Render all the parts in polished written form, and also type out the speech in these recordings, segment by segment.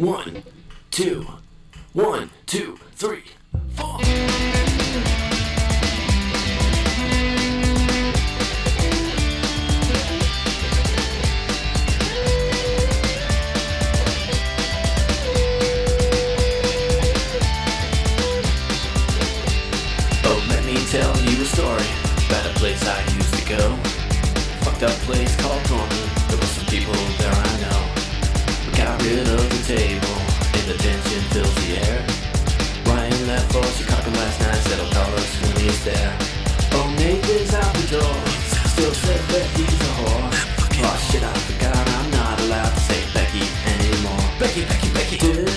1, 2, 1, 2, 3, 4. Oh, let me tell you a story about a place I used to go. Fucked up place called Norman. There were some people there I know. We got rid of the table, and the tension fills the air. Ryan left for Chicago last night, said he'll call us when he's there. Oh, Nathan's out the door, still says Becky's a whore. Oh shit, I forgot I'm not allowed to say Becky anymore. Becky, Becky, Becky.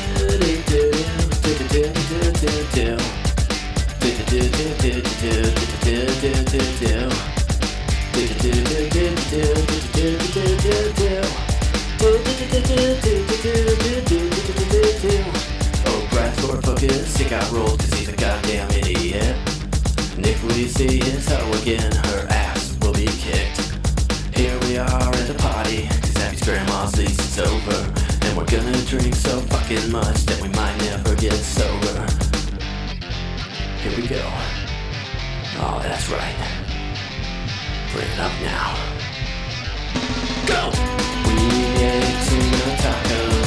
Oh, Brad's for focus, he got rolled cause he's a goddamn idiot. And if we see his hoe again, her ass will be kicked. Here we are at the party, cause Abby's grandma's lease is over. And we're gonna drink so fucking much that we might never get sober. Here we go. Oh, that's right. Bring it up now. Go! We ate tuna tacos.